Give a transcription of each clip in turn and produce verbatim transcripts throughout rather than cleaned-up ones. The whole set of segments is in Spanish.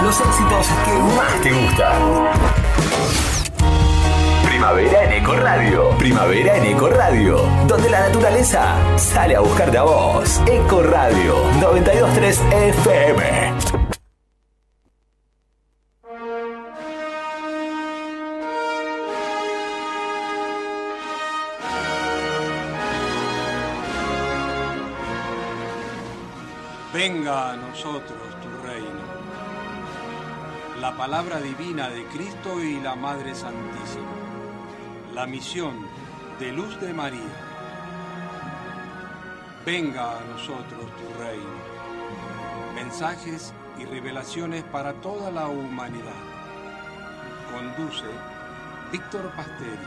los éxitos que más te gustan. Primavera en Eco Radio. Primavera en Eco Radio, donde la naturaleza sale a buscarte a vos. Eco Radio noventa y dos punto tres F M. Venga a nosotros tu reino. La palabra divina de Cristo y la Madre Santísima. La misión de Luz de María. Venga a nosotros tu reino. Mensajes y revelaciones para toda la humanidad. Conduce Víctor Pasteri.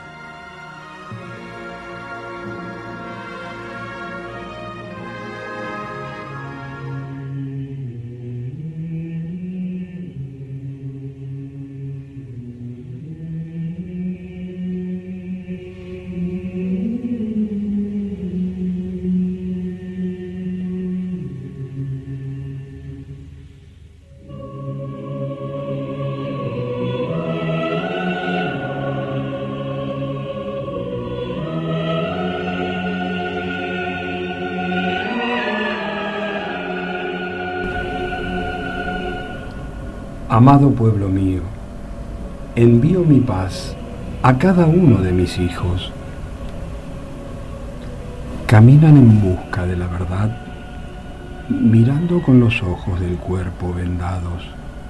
Amado pueblo mío, envío mi paz a cada uno de mis hijos. Caminan en busca de la verdad, mirando con los ojos del cuerpo vendados.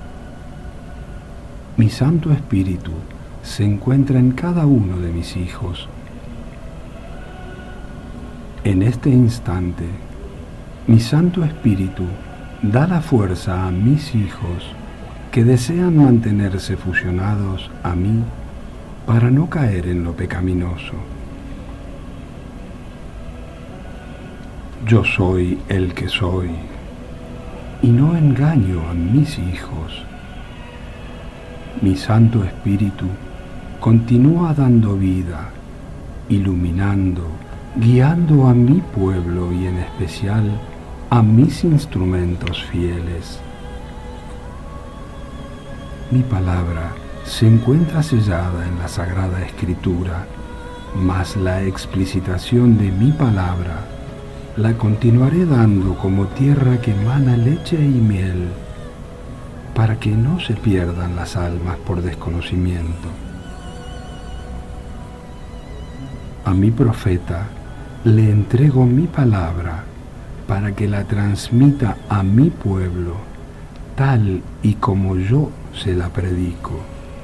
Mi Santo Espíritu se encuentra en cada uno de mis hijos. En este instante, mi Santo Espíritu da la fuerza a mis hijos que desean mantenerse fusionados a mí para no caer en lo pecaminoso. Yo soy el que soy y no engaño a mis hijos. Mi Santo Espíritu continúa dando vida, iluminando, guiando a mi pueblo y en especial a mis instrumentos fieles. Mi palabra se encuentra sellada en la Sagrada Escritura, mas la explicitación de mi palabra la continuaré dando como tierra que emana leche y miel, para que no se pierdan las almas por desconocimiento. A mi profeta le entrego mi palabra para que la transmita a mi pueblo, tal y como yo se la predico.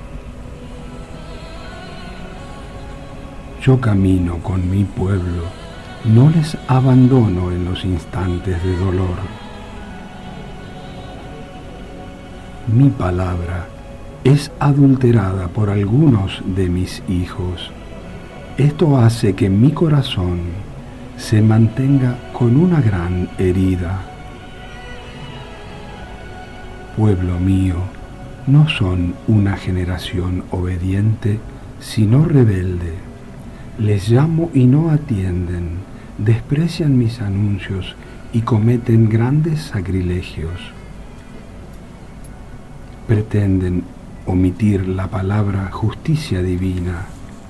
Yo camino con mi pueblo, no les abandono en los instantes de dolor. Mi palabra es adulterada por algunos de mis hijos. Esto hace que mi corazón se mantenga con una gran herida. Pueblo mío, no son una generación obediente, sino rebelde. Les llamo y no atienden, desprecian mis anuncios y cometen grandes sacrilegios. Pretenden omitir la palabra justicia divina,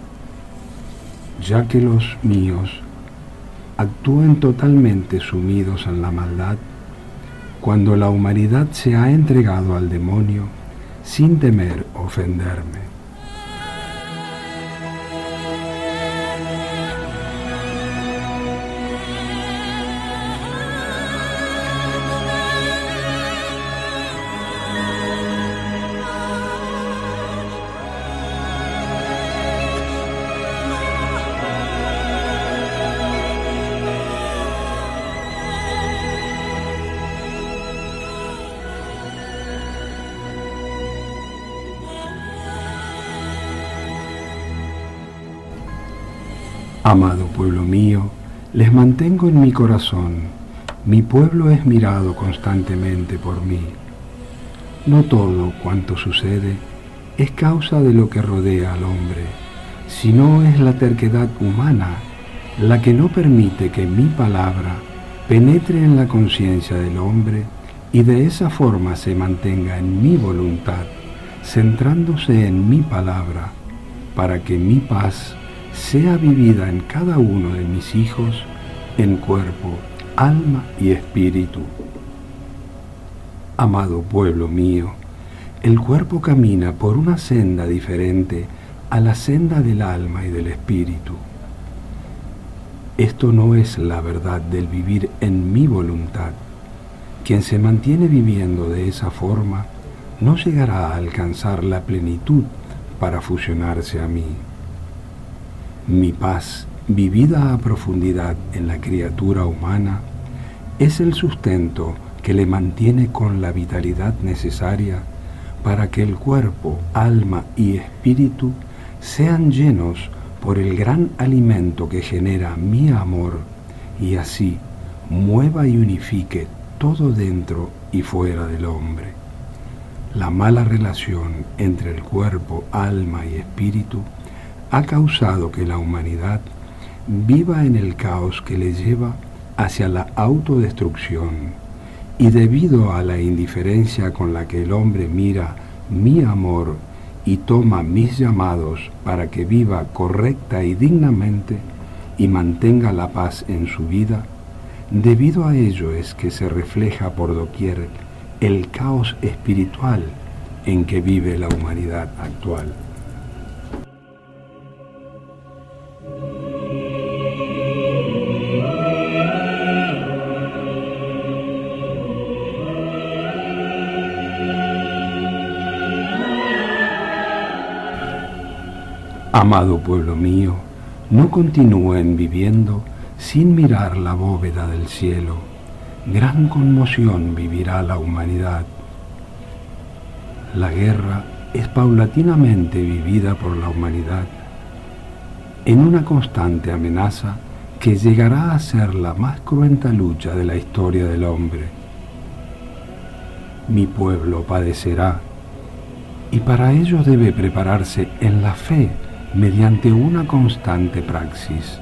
ya que los míos actúan totalmente sumidos en la maldad, cuando la humanidad se ha entregado al demonio sin temer ofenderme. Amado pueblo mío, les mantengo en mi corazón. Mi pueblo es mirado constantemente por mí. No todo cuanto sucede es causa de lo que rodea al hombre, sino es la terquedad humana la que no permite que mi palabra penetre en la conciencia del hombre y de esa forma se mantenga en mi voluntad, centrándose en mi palabra, para que mi paz sea vivida en cada uno de mis hijos, en cuerpo, alma y espíritu. Amado pueblo mío, el cuerpo camina por una senda diferente a la senda del alma y del espíritu. Esto no es la verdad del vivir en mi voluntad. Quien se mantiene viviendo de esa forma no llegará a alcanzar la plenitud para fusionarse a mí. Mi paz, vivida a profundidad en la criatura humana, es el sustento que le mantiene con la vitalidad necesaria para que el cuerpo, alma y espíritu sean llenos por el gran alimento que genera mi amor y así mueva y unifique todo dentro y fuera del hombre. La mala relación entre el cuerpo, alma y espíritu ha causado que la humanidad viva en el caos que le lleva hacia la autodestrucción, y debido a la indiferencia con la que el hombre mira mi amor y toma mis llamados para que viva correcta y dignamente y mantenga la paz en su vida, debido a ello es que se refleja por doquier el caos espiritual en que vive la humanidad actual. Amado pueblo mío, no continúen viviendo sin mirar la bóveda del cielo. Gran conmoción vivirá la humanidad. La guerra es paulatinamente vivida por la humanidad en una constante amenaza que llegará a ser la más cruenta lucha de la historia del hombre. Mi pueblo padecerá y para ello debe prepararse en la fe mediante una constante praxis.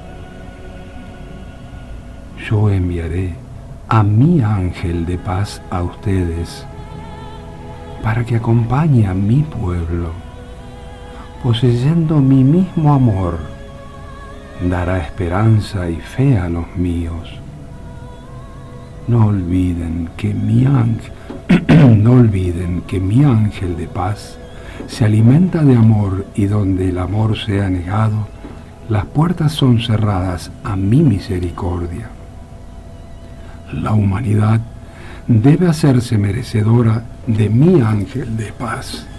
Yo enviaré a mi ángel de paz a ustedes para que acompañe a mi pueblo, poseyendo mi mismo amor, dará esperanza y fe a los míos. No olviden que mi ángel, no olviden que mi ángel de paz se alimenta de amor, y donde el amor sea negado, las puertas son cerradas a mi misericordia. La humanidad debe hacerse merecedora de mi ángel de paz.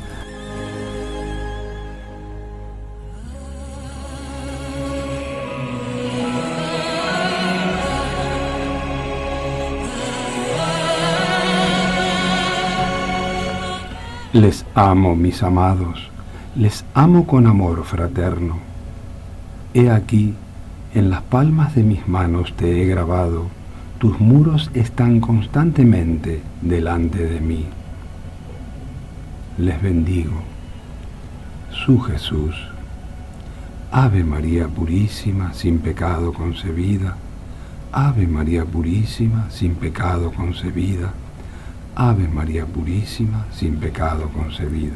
Les amo, mis amados, les amo con amor fraterno. He aquí, en las palmas de mis manos te he grabado, tus muros están constantemente delante de mí. Les bendigo. Su Jesús. Ave María Purísima, sin pecado concebida. Ave María Purísima, sin pecado concebida. Ave María Purísima, sin pecado concebida.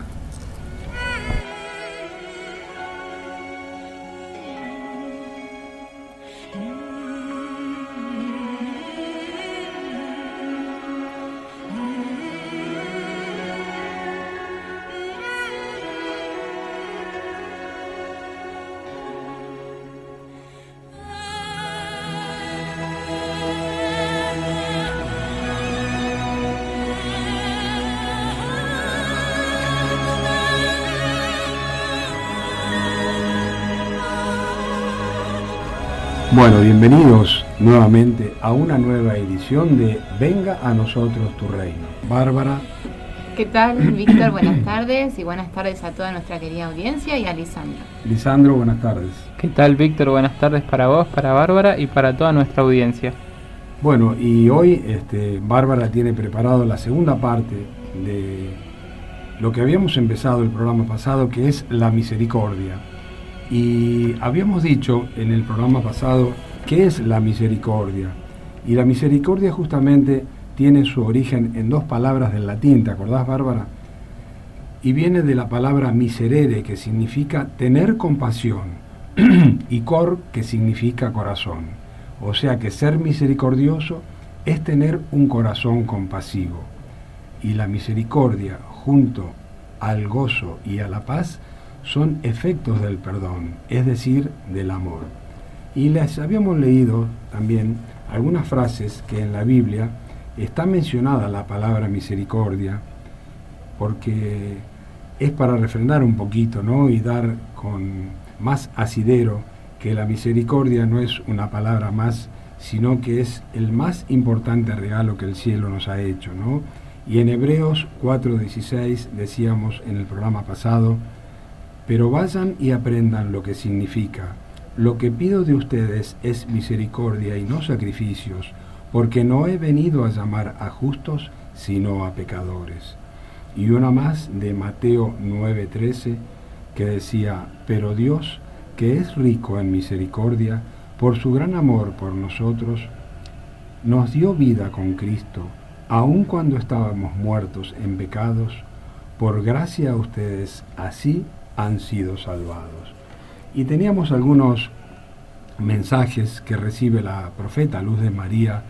Bueno, bienvenidos nuevamente a una nueva edición de Venga a nosotros tu reino. Bárbara. ¿Qué tal, Víctor? Buenas tardes y buenas tardes a toda nuestra querida audiencia y a Lisandro. Lisandro, buenas tardes. ¿Qué tal, Víctor? Buenas tardes para vos, para Bárbara y para toda nuestra audiencia. Bueno, y hoy este, Bárbara tiene preparado la segunda parte de lo que habíamos empezado el programa pasado, que es la misericordia. Y habíamos dicho en el programa pasado qué es la misericordia. Y la misericordia justamente tiene su origen en dos palabras del latín, ¿te acordás, Bárbara? Y viene de la palabra miserere, que significa tener compasión, y cor, que significa corazón. O sea que ser misericordioso es tener un corazón compasivo. Y la misericordia, junto al gozo y a la paz, son efectos del perdón, es decir, del amor. Y les habíamos leído también algunas frases que en la Biblia está mencionada la palabra misericordia, porque es para refrendar un poquito, ¿no? Y dar con más asidero que la misericordia no es una palabra más, sino que es el más importante regalo que el cielo nos ha hecho, ¿no? Y en Hebreos cuatro dieciséis decíamos en el programa pasado: pero vayan y aprendan lo que significa. Lo que pido de ustedes es misericordia y no sacrificios, porque no he venido a llamar a justos, sino a pecadores. Y una más de Mateo nueve trece, que decía: pero Dios, que es rico en misericordia, por su gran amor por nosotros, nos dio vida con Cristo, aun cuando estábamos muertos en pecados. Por gracia a ustedes así han sido salvados. Y teníamos algunos mensajes que recibe la profeta Luz de María,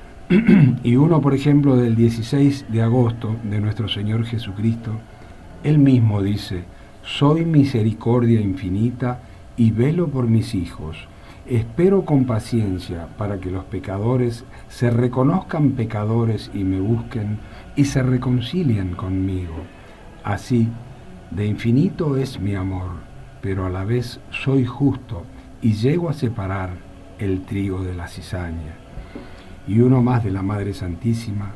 y uno, por ejemplo, del dieciséis de agosto, de nuestro Señor Jesucristo. Él mismo dice: soy misericordia infinita y velo por mis hijos. Espero con paciencia para que los pecadores se reconozcan pecadores y me busquen y se reconcilien conmigo. Así, de infinito es mi amor, pero a la vez soy justo y llego a separar el trigo de la cizaña. Y uno más de la Madre Santísima,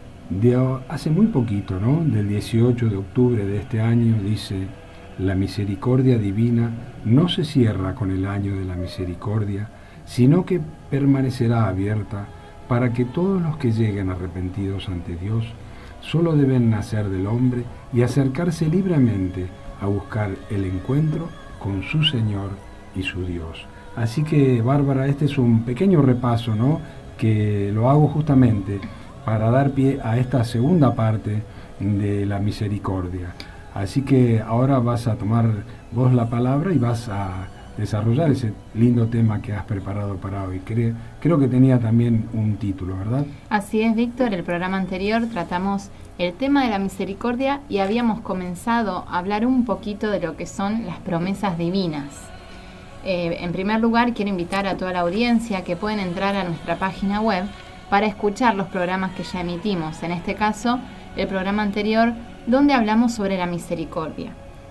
de hace muy poquito, ¿no? Del dieciocho de octubre de este año, dice: la misericordia divina no se cierra con el año de la misericordia, sino que permanecerá abierta para que todos los que lleguen arrepentidos ante Dios solo deben nacer del hombre y acercarse libremente a buscar el encuentro con su Señor y su Dios. Así que, Bárbara, este es un pequeño repaso, ¿no?, que lo hago justamente para dar pie a esta segunda parte de la misericordia. Así que ahora vas a tomar vos la palabra y vas a desarrollar ese lindo tema que has preparado para hoy. Creo, creo que tenía también un título, ¿verdad? Así es, Víctor. El programa anterior tratamos el tema de la misericordia y habíamos comenzado a hablar un poquito de lo que son las promesas divinas. Eh, en primer lugar, quiero invitar a toda la audiencia que pueden entrar a nuestra página web para escuchar los programas que ya emitimos. En este caso, el programa anterior, donde hablamos sobre la misericordia.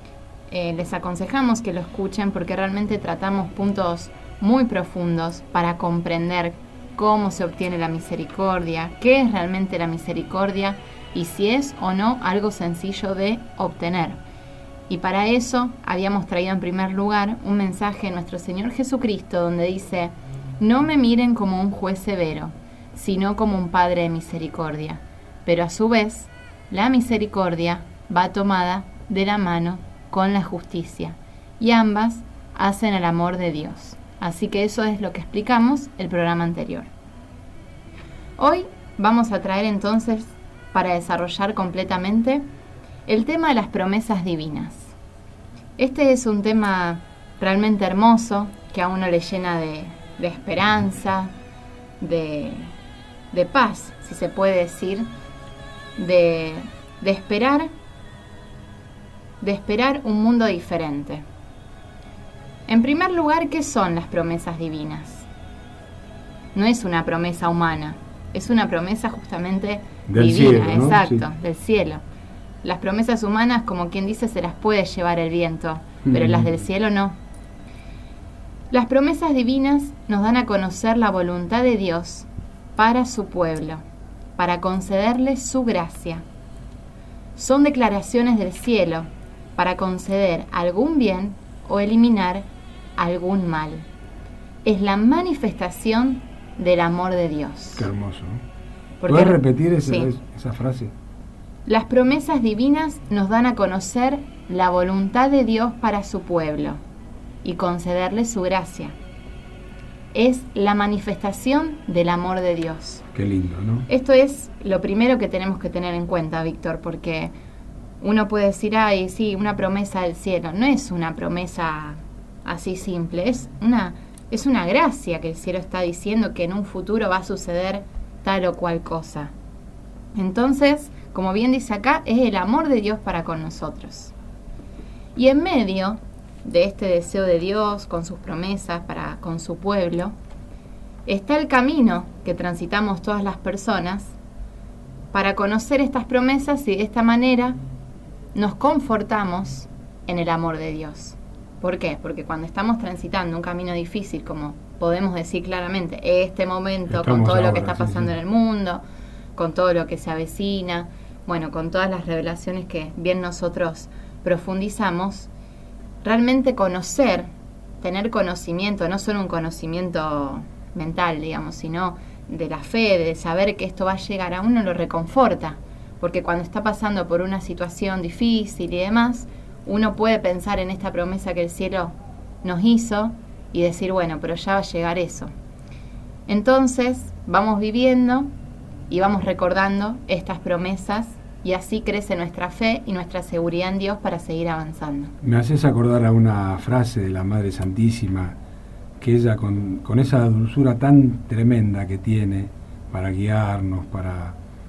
Eh, les aconsejamos que lo escuchen porque realmente tratamos puntos muy profundos para comprender cómo se obtiene la misericordia, qué es realmente la misericordia y si es o no algo sencillo de obtener. Y para eso habíamos traído en primer lugar un mensaje de nuestro Señor Jesucristo donde dice: no me miren como un juez severo, sino como un Padre de misericordia. Pero a su vez, la misericordia va tomada de la mano con la justicia, y ambas hacen el amor de Dios. Así que eso es lo que explicamos el programa anterior. Hoy vamos a traer entonces, para desarrollar completamente, el tema de las promesas divinas. Este es un tema realmente hermoso que a uno le llena de, de esperanza, de, de paz, si se puede decir, de, de esperar, de esperar un mundo diferente. En primer lugar, ¿qué son las promesas divinas? No es una promesa humana, es una promesa justamente del divina, cielo, ¿no? exacto, Sí. del cielo. Las promesas humanas, como quien dice, se las puede llevar el viento, pero mm. las del cielo no. Las promesas divinas nos dan a conocer la voluntad de Dios para su pueblo, para concederle su gracia. Son declaraciones del cielo para conceder algún bien o eliminar algún mal. Es la manifestación del amor de Dios. Qué hermoso, ¿no? Porque, ¿Puedes repetir esa, sí. esa frase? Las promesas divinas nos dan a conocer la voluntad de Dios para su pueblo y concederle su gracia. es la manifestación del amor de Dios. Qué lindo, ¿no? Esto es lo primero que tenemos que tener en cuenta, Víctor, porque uno puede decir, ay, sí, una promesa del cielo. No es una promesa así simple, es una, es una gracia que el cielo está diciendo que en un futuro va a suceder tal o cual cosa. Entonces, como bien dice acá, es el amor de Dios para con nosotros. Y en medio de este deseo de Dios con sus promesas para con su pueblo, está el camino que transitamos todas las personas para conocer estas promesas y de esta manera nos confortamos en el amor de Dios. ¿Por qué? Porque cuando estamos transitando un camino difícil, como podemos decir claramente, este momento, Estamos con todo ahora, lo que está sí, pasando sí. en el mundo, con todo lo que se avecina, bueno, con todas las revelaciones que bien nosotros profundizamos, realmente conocer, tener conocimiento, no solo un conocimiento mental, digamos, sino de la fe, de saber que esto va a llegar, a uno lo reconforta, porque cuando está pasando por una situación difícil y demás, uno puede pensar en esta promesa que el cielo nos hizo y decir, bueno, pero ya va a llegar eso. Entonces, vamos viviendo y vamos recordando estas promesas y así crece nuestra fe y nuestra seguridad en Dios para seguir avanzando. Me haces acordar a una frase de la Madre Santísima, que ella con, con esa dulzura tan tremenda que tiene para guiarnos, para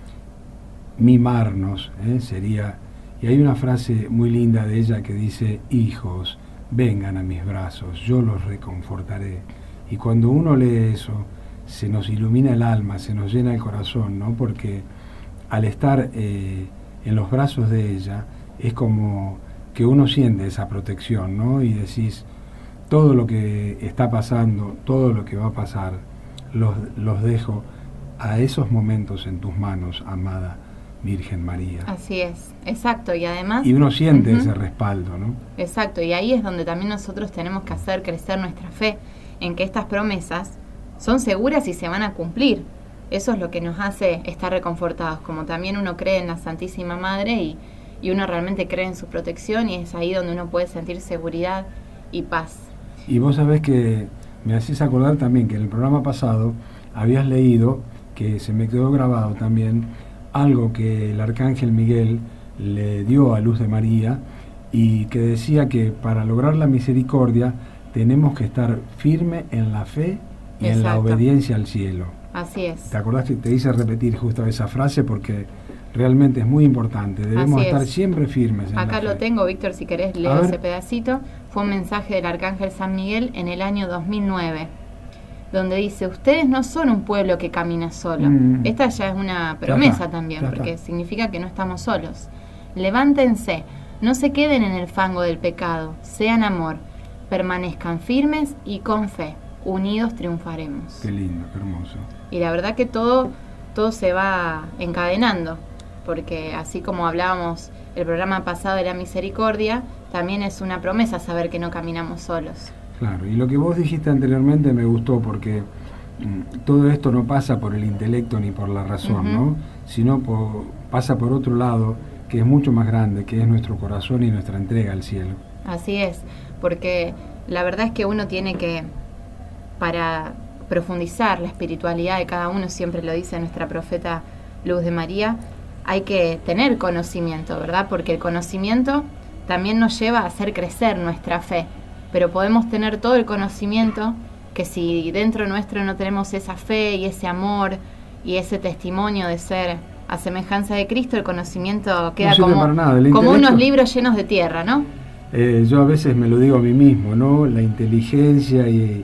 mimarnos, ¿eh? sería, y hay una frase muy linda de ella que dice, hijos, vengan a mis brazos, yo los reconfortaré. Y cuando uno lee eso, se nos ilumina el alma, se nos llena el corazón, ¿no? Porque al estar eh, en los brazos de ella, es como que uno siente esa protección, ¿no? Y decís, todo lo que está pasando, todo lo que va a pasar, los, los dejo a esos momentos en tus manos, amada Virgen María. Así es, exacto, y además... Y uno siente uh-huh. ese respaldo, ¿no? Exacto, y ahí es donde también nosotros tenemos que hacer crecer nuestra fe, en que estas promesas son seguras y se van a cumplir. Eso es lo que nos hace estar reconfortados, como también uno cree en la Santísima Madre y, y uno realmente cree en su protección, y es ahí donde uno puede sentir seguridad y paz. Y vos sabés que me hacés acordar también que en el programa pasado habías leído, que se me quedó grabado también, algo que el Arcángel Miguel le dio a Luz de María, y que decía que para lograr la misericordia tenemos que estar firme en la fe y Exacto. en la obediencia al cielo. Así es. ¿Te acordás que te hice repetir justo esa frase? Porque realmente es muy importante. Debemos Así estar es. siempre firmes en Acá la lo fe. tengo, Víctor, si querés A leo ver. ese pedacito. Fue un mensaje del Arcángel San Miguel en el año dos mil nueve, donde dice, ustedes no son un pueblo que camina solo. Mm. Esta ya es una promesa está, también, ya porque está. significa que no estamos solos. Levántense, no se queden en el fango del pecado, sean amor, permanezcan firmes y con fe, unidos triunfaremos. Qué lindo, qué hermoso. Y la verdad que todo, todo se va encadenando, porque así como hablábamos el programa pasado de la misericordia, también es una promesa saber que no caminamos solos. Claro, y lo que vos dijiste anteriormente me gustó, porque mm, todo esto no pasa por el intelecto ni por la razón, Ujú. ¿no? Sino por, pasa por otro lado, que es mucho más grande, que es nuestro corazón y nuestra entrega al cielo. Así es, porque la verdad es que uno tiene que, para profundizar la espiritualidad de cada uno, siempre lo dice nuestra profeta Luz de María, hay que tener conocimiento, ¿verdad? Porque el conocimiento también nos lleva a hacer crecer nuestra fe, pero podemos tener todo el conocimiento que si dentro nuestro no tenemos esa fe y ese amor y ese testimonio de ser a semejanza de Cristo, el conocimiento queda sirve como, para nada. El como intelecto- unos libros llenos de tierra, ¿no? Eh, yo a veces me lo digo a mí mismo, ¿no? La inteligencia y,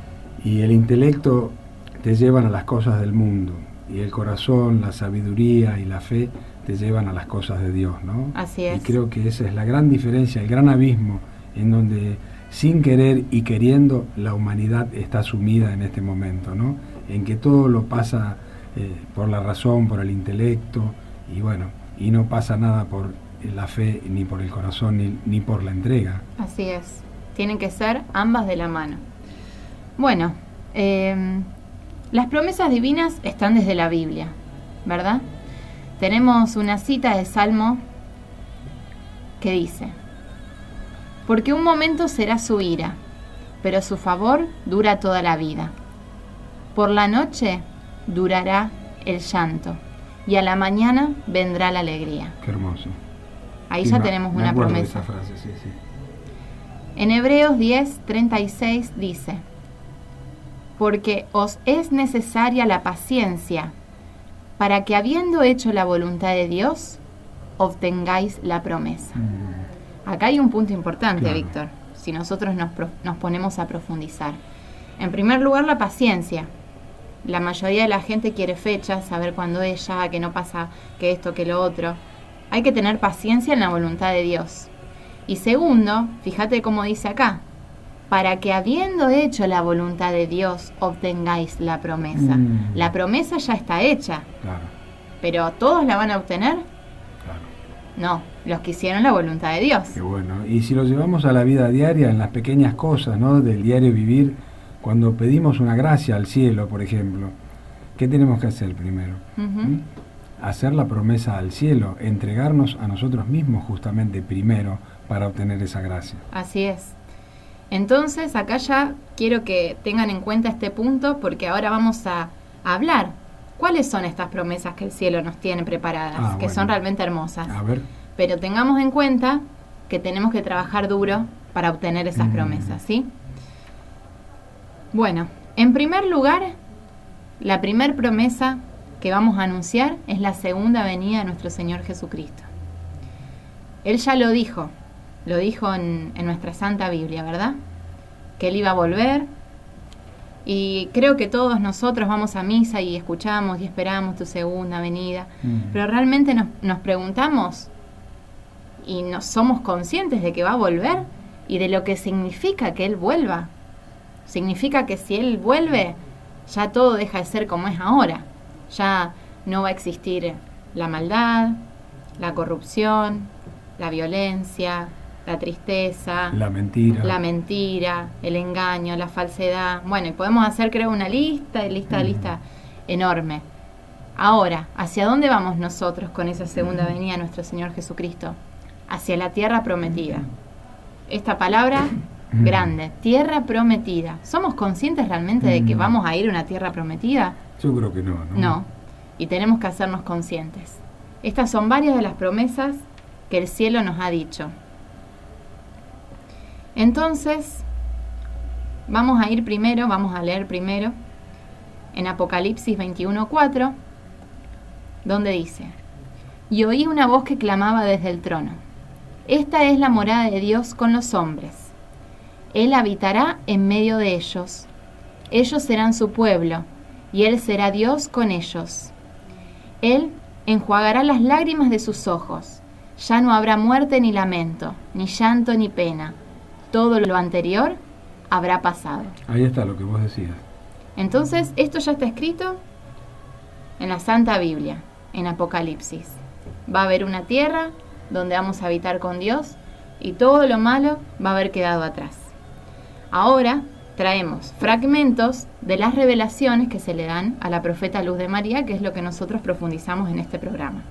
y el intelecto te llevan a las cosas del mundo, y el corazón, la sabiduría y la fe te llevan a las cosas de Dios, ¿no? Así es. Y creo que esa es la gran diferencia, el gran abismo en donde, sin querer y queriendo, la humanidad está sumida en este momento, ¿no? En que todo lo pasa eh, por la razón, por el intelecto, y bueno, y no pasa nada por la fe, ni por el corazón, ni, ni por la entrega. Así es. Tienen que ser ambas de la mano. Bueno, eh, las promesas divinas están desde la Biblia, ¿verdad? Tenemos una cita de Salmo que dice, porque un momento será su ira, pero su favor dura toda la vida. Por la noche durará el llanto y a la mañana vendrá la alegría. Qué hermoso. Ahí Sí, ya me- tenemos me una acuerdo de promesa. esa frase, sí, sí. En Hebreos diez, treinta y seis dice: porque os es necesaria la paciencia, para que habiendo hecho la voluntad de Dios, obtengáis la promesa. Mm, Acá hay un punto importante, Claro. Víctor, si nosotros nos, pro- nos ponemos a profundizar. En primer lugar, la paciencia. La mayoría de la gente quiere fechas, saber cuándo es ya, que no pasa, que esto, que lo otro. Hay que tener paciencia en la voluntad de Dios. Y segundo, fíjate cómo dice acá, para que habiendo hecho la voluntad de Dios, obtengáis la promesa. Mm. La promesa ya está hecha, Claro, pero ¿todos la van a obtener? claro. No, los que hicieron la voluntad de Dios. Qué bueno. Y si lo llevamos a la vida diaria, en las pequeñas cosas, ¿no? Del diario vivir, cuando pedimos una gracia al cielo, por ejemplo, ¿qué tenemos que hacer primero? Ujú. ¿Mm? Hacer la promesa al cielo, entregarnos a nosotros mismos justamente primero para obtener esa gracia. Así es. Entonces, acá ya quiero que tengan en cuenta este punto porque ahora vamos a, a hablar. ¿Cuáles son estas promesas que el cielo nos tiene preparadas? Ah, que bueno. son realmente hermosas. A ver. Pero tengamos en cuenta que tenemos que trabajar duro para obtener esas Mm. promesas, ¿sí? Bueno, en primer lugar, la primer promesa que vamos a anunciar es la segunda venida de nuestro Señor Jesucristo. Él ya lo dijo, lo dijo en, en nuestra Santa Biblia, ¿verdad? Que Él iba a volver. Y creo que todos nosotros vamos a misa y escuchamos y esperamos tu segunda venida. Mm. Pero realmente nos, nos preguntamos y no somos conscientes de que va a volver y de lo que significa que Él vuelva. Significa que si Él vuelve, ya todo deja de ser como es ahora. Ya no va a existir la maldad, la corrupción, la violencia, la tristeza, La mentira. la mentira, el engaño, la falsedad. Bueno, y podemos hacer, creo, una lista, lista, Mm. lista enorme. Ahora, ¿hacia dónde vamos nosotros con esa segunda venida de nuestro Señor Jesucristo? Hacia la tierra prometida. Esta palabra Mm. grande, tierra prometida. ¿Somos conscientes realmente de que Mm. vamos a ir a una tierra prometida? Yo creo que no, ¿no? No. Y tenemos que hacernos conscientes. Estas son varias de las promesas que el cielo nos ha dicho. Entonces, vamos a ir primero, vamos a leer primero en Apocalipsis veintiuno cuatro, donde dice: y oí una voz que clamaba desde el trono: esta es la morada de Dios con los hombres. Él habitará en medio de ellos. Ellos serán su pueblo, y Él será Dios con ellos. Él enjuagará las lágrimas de sus ojos. Ya no habrá muerte ni lamento, ni llanto ni pena. Todo lo anterior habrá pasado. Ahí está lo que vos decías. Entonces, esto ya está escrito en la Santa Biblia, en Apocalipsis. Va a haber una tierra donde vamos a habitar con Dios y todo lo malo va a haber quedado atrás. Ahora traemos fragmentos de las revelaciones que se le dan a la profeta Luz de María, que es lo que nosotros profundizamos en este programa.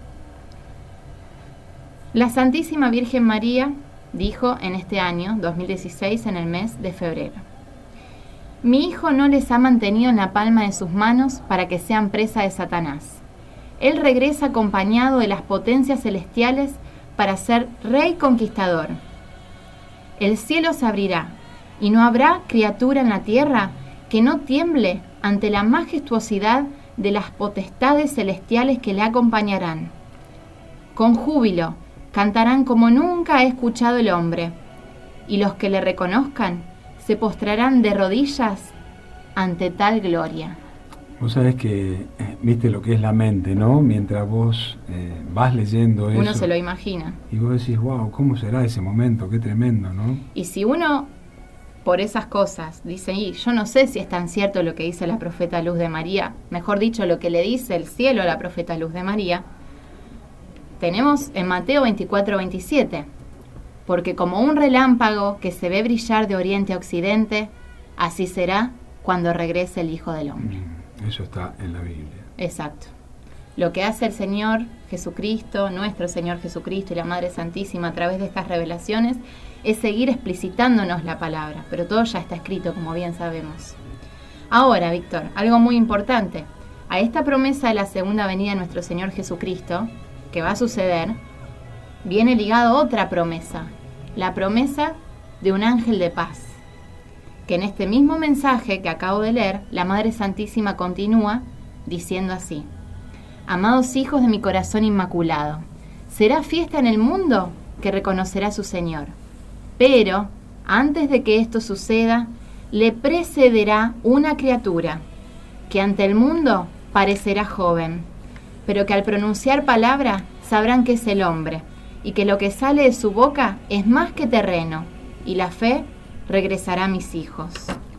La Santísima Virgen María dijo en este año dos mil dieciséis, en el mes de febrero: mi hijo no les ha mantenido en la palma de sus manos para que sean presa de Satanás. Él regresa acompañado de las potencias celestiales para ser rey conquistador. El cielo se abrirá y no habrá criatura en la tierra que no tiemble ante la majestuosidad de las potestades celestiales que le acompañarán. Con júbilo cantarán como nunca ha escuchado el hombre, y los que le reconozcan se postrarán de rodillas ante tal gloria. Vos sabés que, eh, viste lo que es la mente, ¿no? Mientras vos eh, vas leyendo eso. Uno se lo imagina. Y vos decís, wow, ¿cómo será ese momento? Qué tremendo, ¿no? Y si uno, por esas cosas, dice, y yo no sé si es tan cierto lo que dice la profeta Luz de María, mejor dicho, lo que le dice el cielo a la profeta Luz de María, tenemos en Mateo veinticuatro veintisiete, porque como un relámpago que se ve brillar de oriente a occidente, así será cuando regrese el Hijo del Hombre. Mm, Eso está en la Biblia. Exacto. Lo que hace el Señor Jesucristo, nuestro Señor Jesucristo y la Madre Santísima a través de estas revelaciones es seguir explicitándonos la palabra, pero todo ya está escrito, como bien sabemos. Ahora, Víctor, algo muy importante. A esta promesa de la segunda venida de nuestro Señor Jesucristo, que va a suceder, viene ligado otra promesa, la promesa de un ángel de paz, que en este mismo mensaje que acabo de leer, la Madre Santísima continúa diciendo así: amados hijos de mi corazón inmaculado, será fiesta en el mundo que reconocerá a su Señor, pero antes de que esto suceda, le precederá una criatura que ante el mundo parecerá joven, pero que al pronunciar palabra sabrán que es el hombre, y que lo que sale de su boca es más que terreno, y la fe regresará a mis hijos.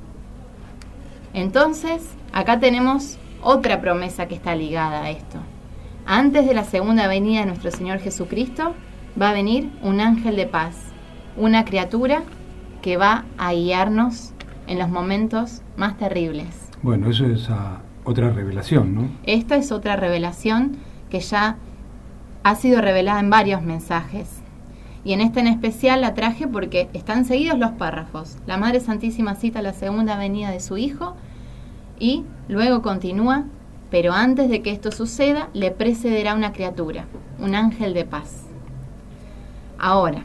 Entonces, acá tenemos otra promesa que está ligada a esto. Antes de la segunda venida de nuestro Señor Jesucristo, va a venir un ángel de paz, una criatura que va a guiarnos en los momentos más terribles. Bueno, eso es uh, otra revelación, ¿no? Esta es otra revelación que ya ha sido revelada en varios mensajes. Y en esta en especial la traje porque están seguidos los párrafos. La Madre Santísima cita la segunda venida de su Hijo y luego continúa: pero antes de que esto suceda, le precederá una criatura, un ángel de paz. Ahora,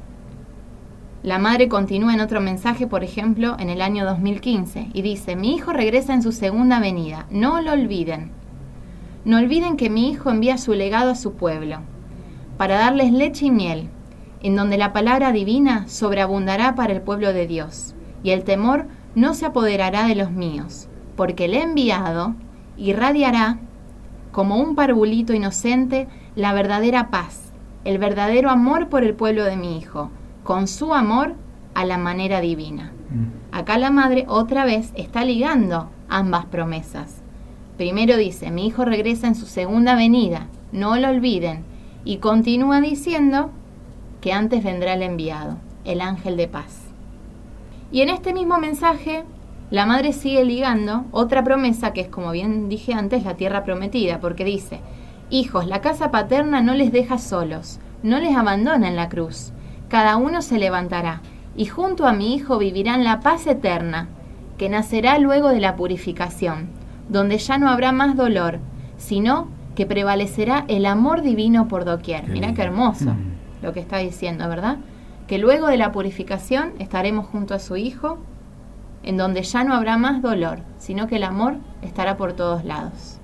la Madre continúa en otro mensaje, por ejemplo, en el año dos mil quince, y dice: mi Hijo regresa en su segunda venida, no lo olviden. No olviden que mi Hijo envía su legado a su pueblo, para darles leche y miel, en donde la palabra divina sobreabundará para el pueblo de Dios, y el temor no se apoderará de los míos, porque el enviado irradiará, como un parvulito inocente, la verdadera paz, el verdadero amor por el pueblo de mi Hijo, con su amor a la manera divina. Acá la Madre otra vez está ligando ambas promesas. Primero dice: mi Hijo regresa en su segunda venida, no lo olviden, y continúa diciendo que antes vendrá el enviado, el ángel de paz. Y en este mismo mensaje, la Madre sigue ligando otra promesa que es, como bien dije antes, la tierra prometida, porque dice: hijos, la casa paterna no les deja solos, no les abandona en la cruz. Cada uno se levantará, y junto a mi Hijo vivirán la paz eterna, que nacerá luego de la purificación, donde ya no habrá más dolor, sino que prevalecerá el amor divino por doquier. Mirá qué hermoso mm. lo que está diciendo, ¿verdad? Que luego de la purificación estaremos junto a su Hijo, en donde ya no habrá más dolor, sino que el amor estará por todos lados.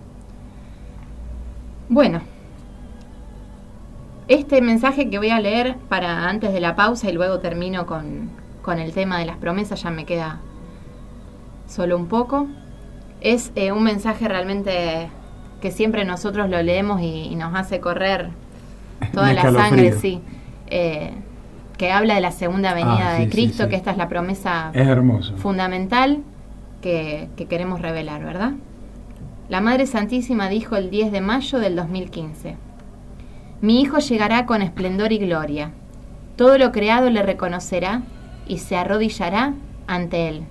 Bueno, este mensaje que voy a leer para antes de la pausa y luego termino con, con el tema de las promesas, ya me queda solo un poco, es eh, un mensaje realmente que siempre nosotros lo leemos y, y nos hace correr toda la sangre, sí, eh, que habla de la segunda venida ah, sí, de Cristo, sí, sí. que esta es la promesa es hermoso. fundamental que, que queremos revelar, ¿verdad? La Madre Santísima dijo el diez de mayo del dos mil quince: mi Hijo llegará con esplendor y gloria, todo lo creado le reconocerá y se arrodillará ante él.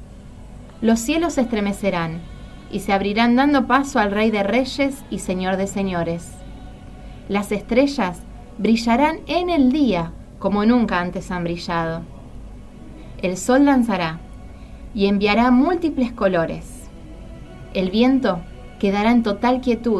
Los cielos se estremecerán y se abrirán dando paso al Rey de Reyes y Señor de Señores. Las estrellas brillarán en el día como nunca antes han brillado. El sol danzará y enviará múltiples colores. El viento quedará en total quietud.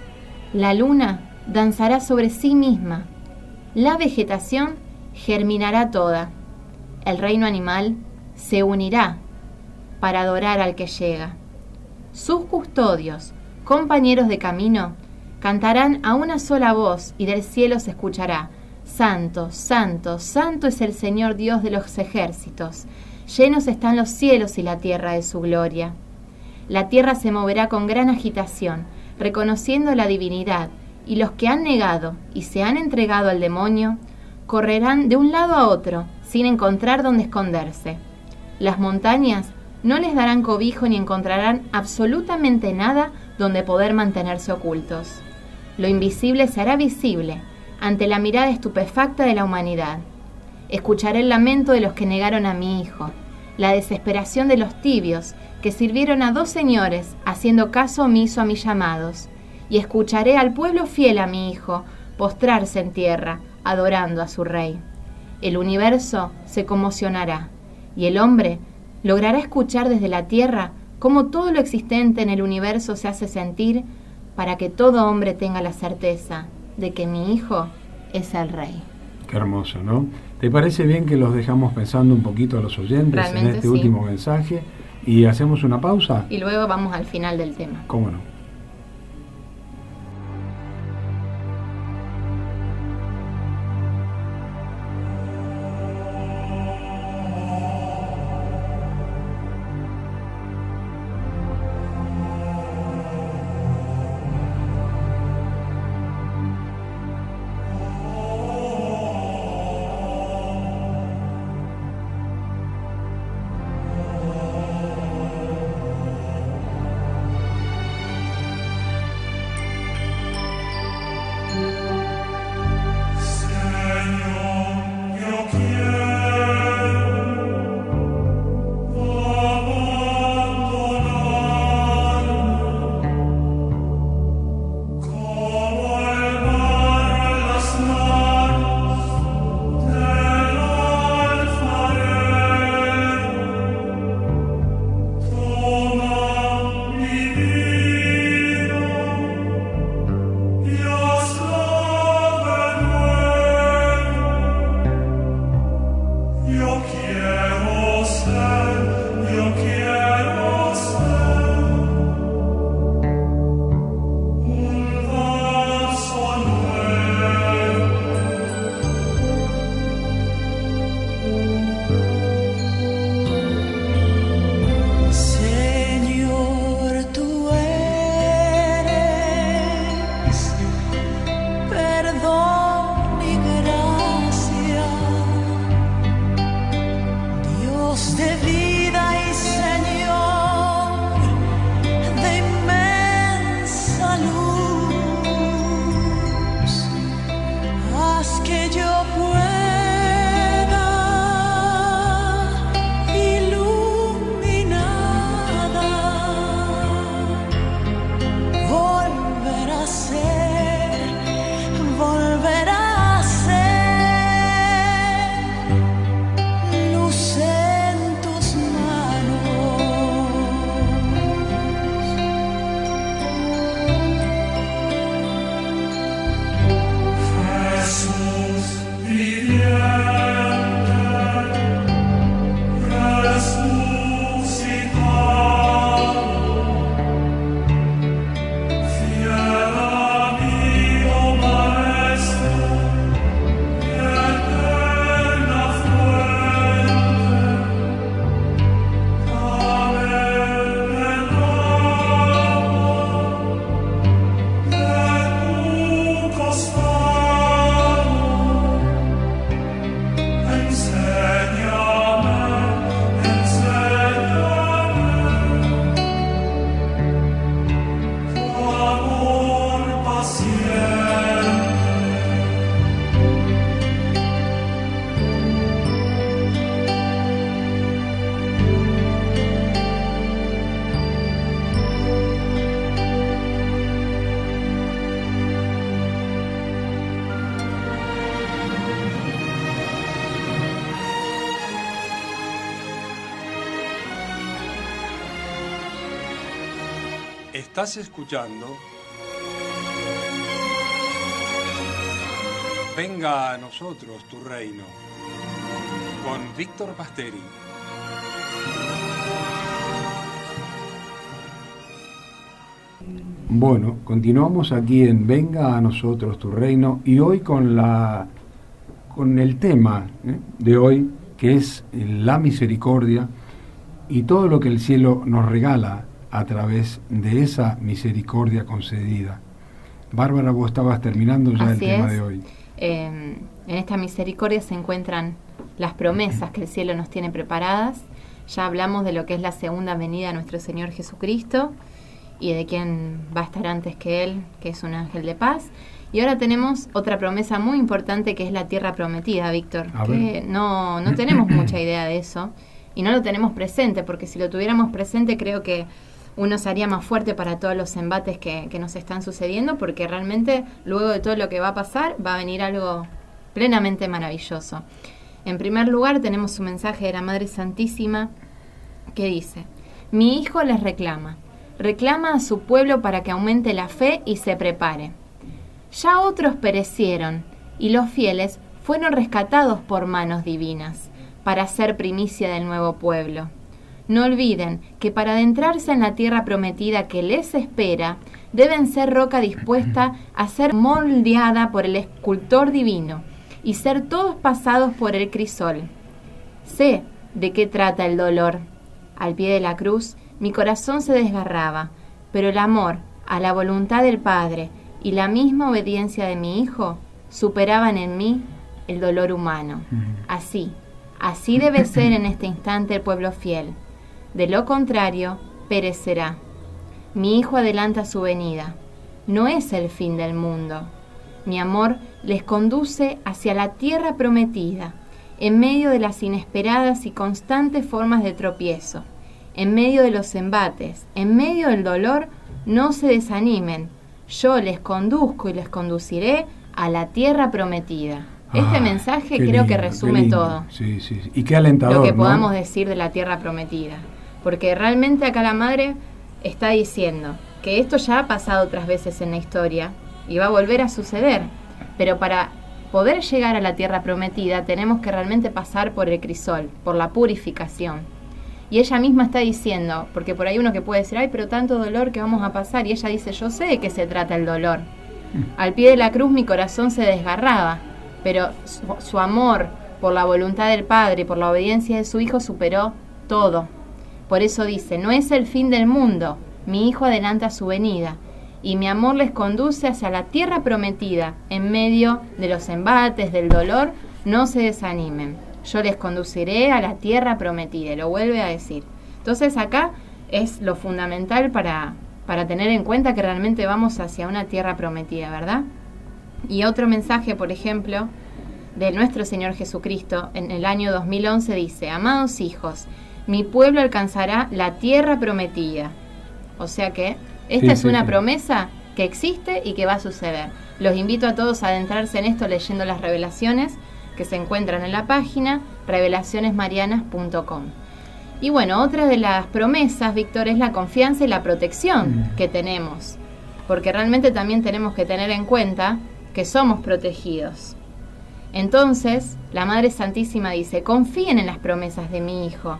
La luna danzará sobre sí misma. La vegetación germinará toda. El reino animal se unirá para adorar al que llega. Sus custodios, compañeros de camino, cantarán a una sola voz y del cielo se escuchará: Santo, santo, santo es el Señor Dios de los ejércitos. Llenos están los cielos y la tierra de su gloria. La tierra se moverá con gran agitación, reconociendo la divinidad, y los que han negado y se han entregado al demonio correrán de un lado a otro sin encontrar dónde esconderse. Las montañas no les darán cobijo ni encontrarán absolutamente nada donde poder mantenerse ocultos. Lo invisible se hará visible ante la mirada estupefacta de la humanidad. Escucharé el lamento de los que negaron a mi Hijo, la desesperación de los tibios que sirvieron a dos señores haciendo caso omiso a mis llamados, y escucharé al pueblo fiel a mi Hijo postrarse en tierra, adorando a su Rey. El universo se conmocionará, y el hombre logrará escuchar desde la tierra cómo todo lo existente en el universo se hace sentir para que todo hombre tenga la certeza de que mi hijo es el rey. Qué hermoso, ¿no? ¿Te parece bien que los dejamos pensando un poquito a los oyentes Realmente en este sí. último mensaje y hacemos una pausa? Y luego vamos al final del tema. ¿Cómo no? Estás escuchando Venga a nosotros tu reino con Víctor Pasteri. Bueno, continuamos aquí en Venga a nosotros tu reino y hoy con la con el tema ¿eh? de hoy, que es la misericordia y todo lo que el cielo nos regala a través de esa misericordia concedida. Bárbara, vos estabas terminando ya Así el tema es. de hoy. Eh, en esta misericordia se encuentran las promesas que el cielo nos tiene preparadas. Ya hablamos de lo que es la segunda venida de nuestro Señor Jesucristo y de quién va a estar antes que Él, que es un ángel de paz. Y ahora tenemos otra promesa muy importante, que es la tierra prometida, Víctor, A que ver. no, no tenemos mucha idea de eso y no lo tenemos presente, porque si lo tuviéramos presente creo que uno se haría más fuerte para todos los embates que, que nos están sucediendo, porque realmente luego de todo lo que va a pasar va a venir algo plenamente maravilloso. En primer lugar tenemos un mensaje de la Madre Santísima que dice: Mi hijo les reclama. Reclama a su pueblo para que aumente la fe y se prepare. Ya otros perecieron, y los fieles fueron rescatados por manos divinas, para ser primicia del nuevo pueblo. No olviden que para adentrarse en la tierra prometida que les espera, deben ser roca dispuesta a ser moldeada por el escultor divino y ser todos pasados por el crisol. Sé de qué trata el dolor. Al pie de la cruz, mi corazón se desgarraba, pero el amor a la voluntad del Padre y la misma obediencia de mi Hijo superaban en mí el dolor humano. Así, así debe ser en este instante el pueblo fiel. De lo contrario, perecerá. Mi Hijo adelanta su venida. No es el fin del mundo. Mi amor les conduce hacia la tierra prometida, en medio de las inesperadas y constantes formas de tropiezo, en medio de los embates, en medio del dolor. No se desanimen. Yo les conduzco y les conduciré a la tierra prometida. Este ah, mensaje creo lindo, que resume todo. Sí, sí, sí. Y qué alentador, lo que ¿no? podamos decir de la tierra prometida. Porque realmente acá la madre está diciendo que esto ya ha pasado otras veces en la historia y va a volver a suceder. Pero para poder llegar a la tierra prometida tenemos que realmente pasar por el crisol, por la purificación. Y ella misma está diciendo, porque por ahí uno que puede decir, ay, pero tanto dolor que vamos a pasar. Y ella dice, yo sé de qué se trata el dolor. Al pie de la cruz mi corazón se desgarraba, pero su, su amor por la voluntad del Padre y por la obediencia de su Hijo superó todo. Por eso dice, no es el fin del mundo, mi Hijo adelanta su venida, y mi amor les conduce hacia la tierra prometida, en medio de los embates, del dolor. No se desanimen, yo les conduciré a la tierra prometida, y lo vuelve a decir. Entonces acá es lo fundamental para, para tener en cuenta que realmente vamos hacia una tierra prometida, ¿verdad? Y otro mensaje, por ejemplo, de nuestro Señor Jesucristo, en el año dos mil once dice, amados hijos, mi pueblo alcanzará la tierra prometida. O sea que esta sí, es sí, una sí. promesa que existe y que va a suceder. Los invito a todos a adentrarse en esto leyendo las revelaciones que se encuentran en la página revelaciones marianas punto com. Y bueno, otra de las promesas, Víctor, es la confianza y la protección mm. que tenemos. Porque realmente también tenemos que tener en cuenta que somos protegidos. Entonces, la Madre Santísima dice, confíen en las promesas de mi Hijo,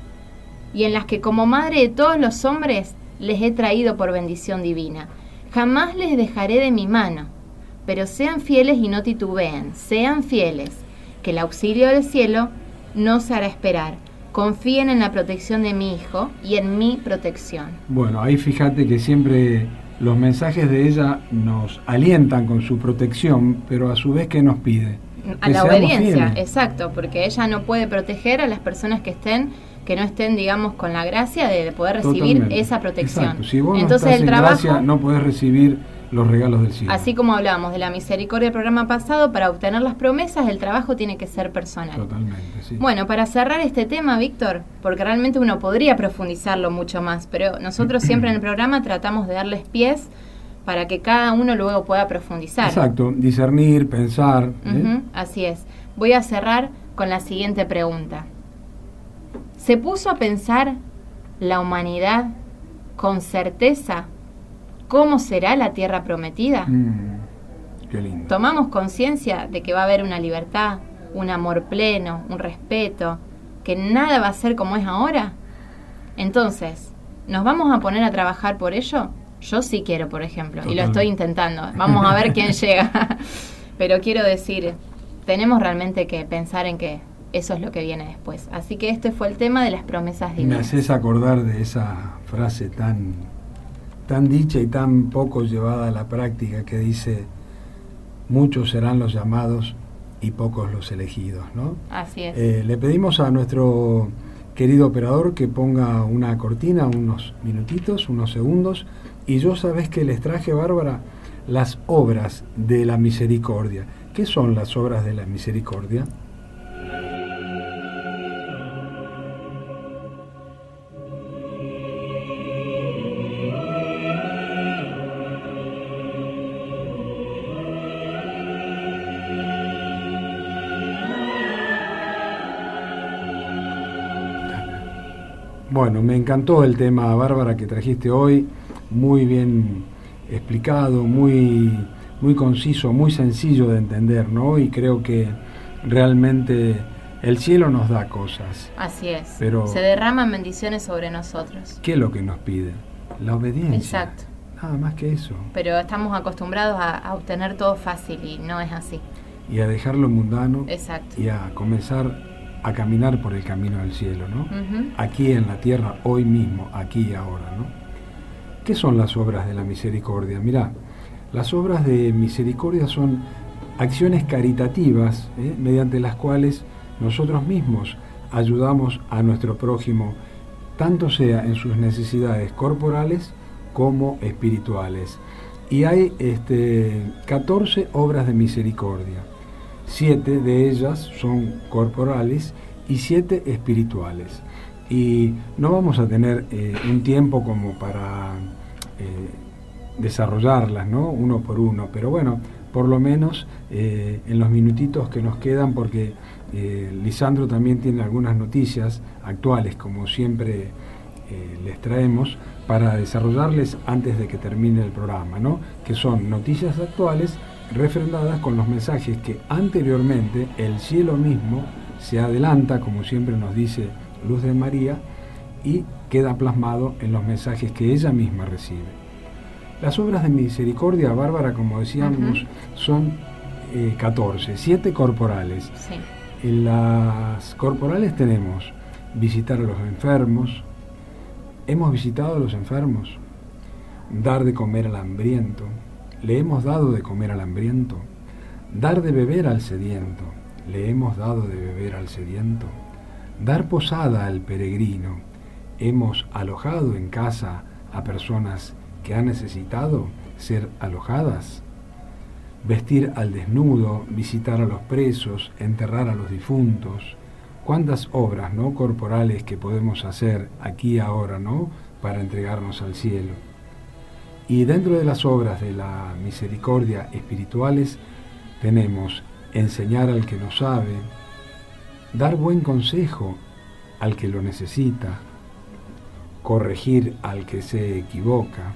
y en las que como madre de todos los hombres les he traído por bendición divina. Jamás les dejaré de mi mano, pero sean fieles y no titubeen, sean fieles, que el auxilio del cielo no se hará esperar. Confíen en la protección de mi Hijo y en mi protección. Bueno, ahí fíjate que siempre los mensajes de ella nos alientan con su protección, pero a su vez, ¿qué nos pide? A la obediencia, fieles. Exacto, porque ella no puede proteger a las personas que estén que no estén, digamos, con la gracia de poder recibir Totalmente. esa protección. Exacto. Si vos Entonces no estás el trabajo, en gracia, no podés recibir los regalos del cielo. Así como hablábamos de la misericordia del programa pasado, para obtener las promesas, el trabajo tiene que ser personal. Totalmente, sí. Bueno, para cerrar este tema, Víctor, porque realmente uno podría profundizarlo mucho más, pero nosotros siempre en el programa tratamos de darles pies para que cada uno luego pueda profundizar. Exacto, discernir, pensar. ¿eh? Uh-huh, así es. Voy a cerrar con la siguiente pregunta. ¿Se puso a pensar la humanidad con certeza cómo será la tierra prometida? Mm, qué lindo. ¿Tomamos conciencia de que va a haber una libertad, un amor pleno, un respeto, que nada va a ser como es ahora? Entonces, ¿nos vamos a poner a trabajar por ello? Yo sí quiero, por ejemplo, Total. y lo estoy intentando. Vamos a ver quién llega. Pero quiero decir, tenemos realmente que pensar en que eso es lo que viene después. Así que este fue el tema de las promesas divinas. Me haces acordar de esa frase tan, tan dicha y tan poco llevada a la práctica que dice, muchos serán los llamados y pocos los elegidos, ¿no? Así es. Eh, le pedimos a nuestro querido operador que ponga una cortina, unos minutitos, unos segundos, y yo sabés que les traje, Bárbara, las obras de la misericordia. ¿Qué son las obras de la misericordia? Bueno, me encantó el tema, Bárbara, que trajiste hoy, muy bien explicado, muy, muy conciso, muy sencillo de entender, ¿no? Y creo que realmente el cielo nos da cosas. Así es, pero se derraman bendiciones sobre nosotros. ¿qué es lo que nos pide? La obediencia. Exacto. Nada más que eso. Pero estamos acostumbrados a, a obtener todo fácil y no es así. Y a dejar lo mundano. Exacto. Y a comenzar a caminar por el camino del cielo, ¿no? Uh-huh. Aquí en la tierra, hoy mismo, aquí y ahora, ¿no? ¿Qué son las obras de la misericordia? Mirá, las obras de misericordia son acciones caritativas, ¿eh? mediante las cuales nosotros mismos ayudamos a nuestro prójimo, tanto sea en sus necesidades corporales como espirituales. Y hay este, catorce obras de misericordia. Siete de ellas son corporales y siete espirituales. Y no vamos a tener eh, un tiempo como para eh, desarrollarlas, ¿no? Uno por uno, pero bueno, por lo menos eh, en los minutitos que nos quedan, porque eh, Lisandro también tiene algunas noticias actuales, como siempre eh, les traemos, para desarrollarles antes de que termine el programa, ¿no? Que son noticias actuales refrendadas con los mensajes que anteriormente el cielo mismo se adelanta, como siempre nos dice Luz de María, y queda plasmado en los mensajes que ella misma recibe. Las obras de misericordia, Bárbara, como decíamos, uh-huh. son eh, catorce, siete corporales. Sí. En las corporales tenemos visitar a los enfermos, hemos visitado a los enfermos, dar de comer al hambriento, le hemos dado de comer al hambriento, dar de beber al sediento, le hemos dado de beber al sediento, dar posada al peregrino, hemos alojado en casa a personas que han necesitado ser alojadas, vestir al desnudo, visitar a los presos, enterrar a los difuntos. Cuántas obras, ¿no?, corporales que podemos hacer aquí y ahora, ¿no?, para entregarnos al cielo. Y dentro de las obras de la misericordia espirituales tenemos enseñar al que no sabe, dar buen consejo al que lo necesita, corregir al que se equivoca,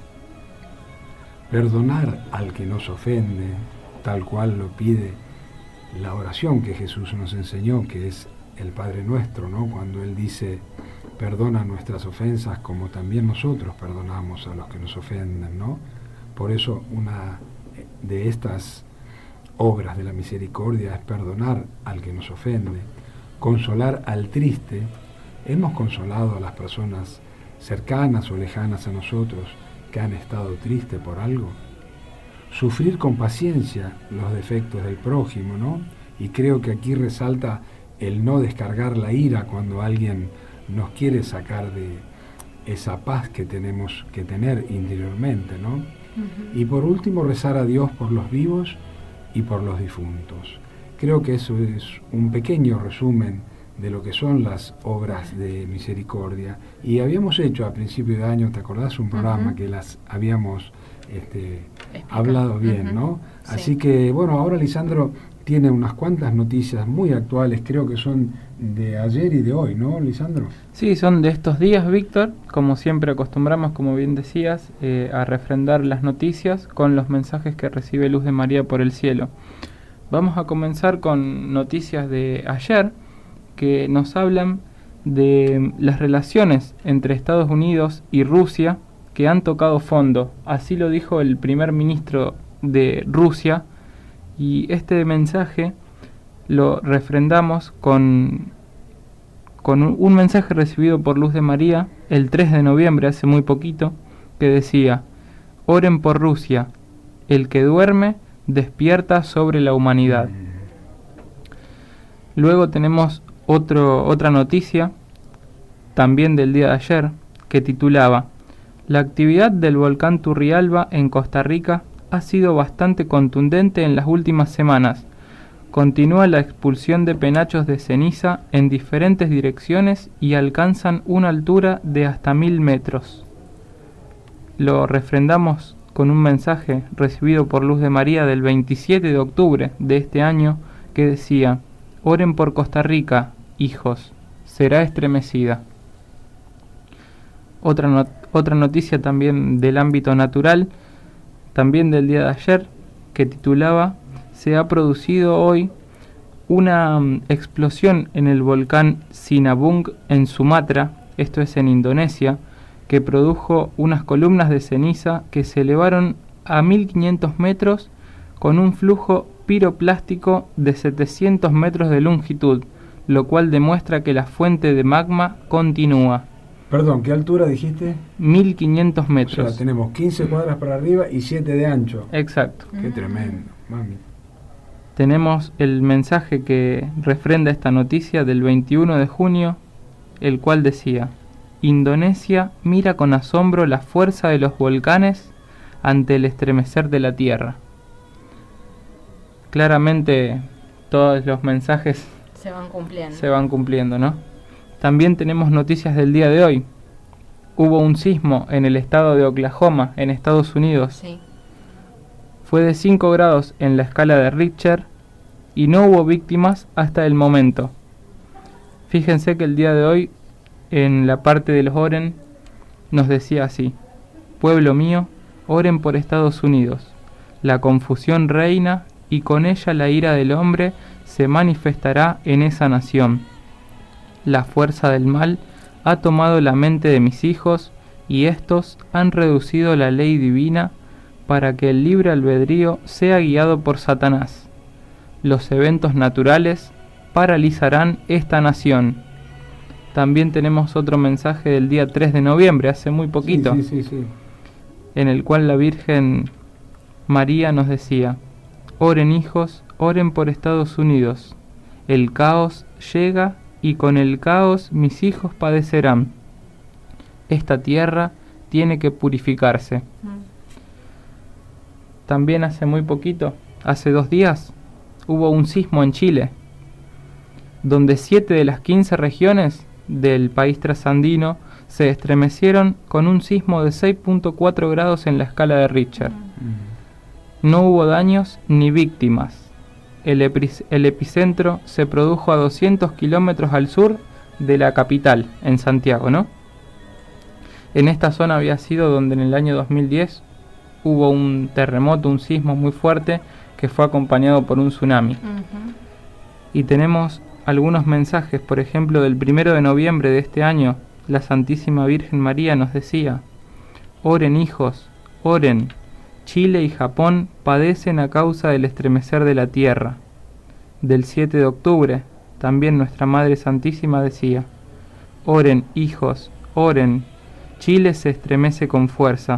perdonar al que nos ofende, tal cual lo pide la oración que Jesús nos enseñó, que es el Padre Nuestro, ¿no?, cuando Él dice: perdona nuestras ofensas como también nosotros perdonamos a los que nos ofenden, ¿no? Por eso una de estas obras de la misericordia es perdonar al que nos ofende, consolar al triste. Hemos consolado a las personas cercanas o lejanas a nosotros que han estado tristes por algo. Sufrir con paciencia los defectos del prójimo, ¿no? Y creo que aquí resalta el no descargar la ira cuando alguien nos quiere sacar de esa paz que tenemos que tener interiormente, ¿no? Uh-huh. Y por último, rezar a Dios por los vivos y por los difuntos. Creo que eso es un pequeño resumen de lo que son las obras de misericordia. Y habíamos hecho a principio de año, ¿te acordás? Un programa uh-huh. que las habíamos este, hablado bien, uh-huh. ¿no? Sí. Así que, bueno, ahora Lisandro tiene unas cuantas noticias muy actuales, creo que son de ayer y de hoy, ¿no, Lisandro? Sí, son de estos días, Víctor. Como siempre acostumbramos, como bien decías, eh, a refrendar las noticias con los mensajes que recibe Luz de María por el cielo. Vamos a comenzar con noticias de ayer, que nos hablan de las relaciones entre Estados Unidos y Rusia que han tocado fondo. Así lo dijo el primer ministro de Rusia, y este mensaje lo refrendamos con, con un, un mensaje recibido por Luz de María el tres de noviembre, hace muy poquito, que decía: oren por Rusia, el que duerme despierta sobre la humanidad. Luego tenemos otro, otra noticia, también del día de ayer, que titulaba: la actividad del volcán Turrialba en Costa Rica ha sido bastante contundente en las últimas semanas. Continúa la expulsión de penachos de ceniza en diferentes direcciones y alcanzan una altura de hasta mil metros. Lo refrendamos con un mensaje recibido por Luz de María del veintisiete de octubre de este año, que decía: oren por Costa Rica, hijos, será estremecida. Otra, not- otra noticia también del ámbito natural, también del día de ayer, que titulaba: se ha producido hoy una um, explosión en el volcán Sinabung en Sumatra, esto es en Indonesia, que produjo unas columnas de ceniza que se elevaron a mil quinientos metros con un flujo piroplástico de setecientos metros de longitud, lo cual demuestra que la fuente de magma continúa. Perdón, ¿qué altura dijiste? mil quinientos metros. O sea, tenemos quince cuadras para arriba y siete de ancho. Exacto. Qué tremendo, mami. Tenemos el mensaje que refrenda esta noticia del veintiuno de junio, el cual decía: Indonesia mira con asombro la fuerza de los volcanes ante el estremecer de la Tierra. Claramente todos los mensajes se van cumpliendo. Se van cumpliendo, ¿no? También tenemos noticias del día de hoy. Hubo un sismo en el estado de Oklahoma, en Estados Unidos. Sí. Fue de cinco grados en la escala de Richter y no hubo víctimas hasta el momento. Fíjense que el día de hoy, en la parte de los oren, nos decía así: pueblo mío, oren por Estados Unidos. La confusión reina y con ella la ira del hombre se manifestará en esa nación. La fuerza del mal ha tomado la mente de mis hijos y estos han reducido la ley divina para que el libre albedrío sea guiado por Satanás. Los eventos naturales paralizarán esta nación. También tenemos otro mensaje del día tres de noviembre, hace muy poquito, sí, sí, sí, sí. en el cual la Virgen María nos decía: oren hijos, oren por Estados Unidos. El caos llega y con el caos mis hijos padecerán. Esta tierra tiene que purificarse. Mm. También hace muy poquito, hace dos días, hubo un sismo en Chile, donde siete de las quince regiones del país trasandino se estremecieron con un sismo de seis punto cuatro grados en la escala de Richter. Mm. No hubo daños ni víctimas. El, epi- el epicentro se produjo a doscientos kilómetros al sur de la capital, en Santiago, ¿no? En esta zona había sido donde en el año dos mil diez hubo un terremoto, un sismo muy fuerte que fue acompañado por un tsunami. Uh-huh. Y tenemos algunos mensajes, por ejemplo, del primero de noviembre de este año, la Santísima Virgen María nos decía: oren hijos, oren. Chile y Japón padecen a causa del estremecer de la tierra. Del siete de octubre, también nuestra Madre Santísima decía: oren, hijos, oren. Chile se estremece con fuerza.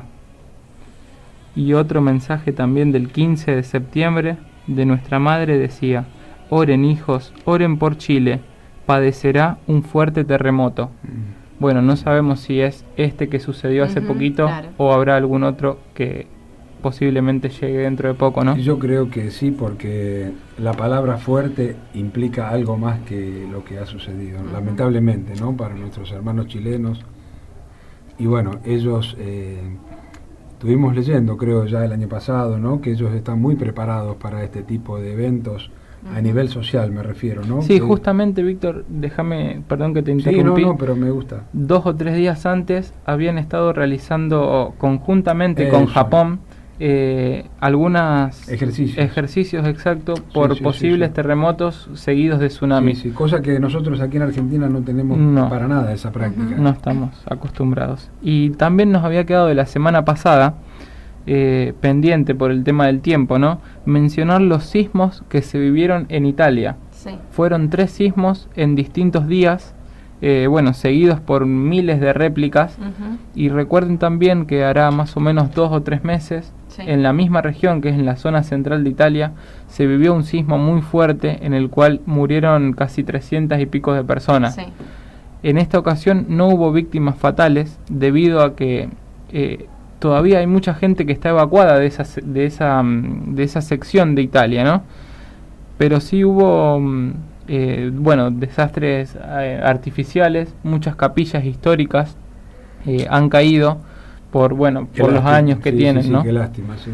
Y otro mensaje también del quince de septiembre de nuestra Madre decía: oren, hijos, oren por Chile. Padecerá un fuerte terremoto. Mm. Bueno, no sabemos si es este que sucedió hace uh-huh, poquito, claro, o habrá algún otro que posiblemente llegue dentro de poco, ¿no? Yo creo que sí, porque la palabra fuerte implica algo más que lo que ha sucedido, uh-huh, lamentablemente, ¿no? Para nuestros hermanos chilenos. Y bueno, ellos, eh, estuvimos leyendo, creo ya el año pasado, ¿no? Que ellos están muy preparados para este tipo de eventos, uh-huh, a nivel social me refiero, ¿no? Sí, que justamente, Víctor, déjame, perdón que te interrumpí. Sí, no, no, pero me gusta. Dos o tres días antes habían estado realizando conjuntamente Eso. con Japón Eh, algunas ejercicios, ejercicios exactos por sí, sí, posibles sí, sí. terremotos seguidos de tsunamis. Sí, sí, cosa que nosotros aquí en Argentina no tenemos no, para nada esa práctica. No estamos acostumbrados. Y también nos había quedado de la semana pasada eh, pendiente por el tema del tiempo, ¿no? Mencionar los sismos que se vivieron en Italia. Sí. Fueron tres sismos en distintos días. Eh, bueno, seguidos por miles de réplicas, uh-huh, y recuerden también que hará más o menos dos o tres meses, sí, en la misma región, que es en la zona central de Italia, se vivió un sismo muy fuerte en el cual murieron casi trescientas y pico de personas. Sí. En esta ocasión no hubo víctimas fatales debido a que eh, todavía hay mucha gente que está evacuada de esa, de esa, de esa sección de Italia, ¿no? Pero sí hubo... Eh, bueno, desastres eh, artificiales, muchas capillas históricas eh, han caído por, bueno, qué por lástima, los años que sí, tienen, sí, sí, ¿no? Qué lástima, sí.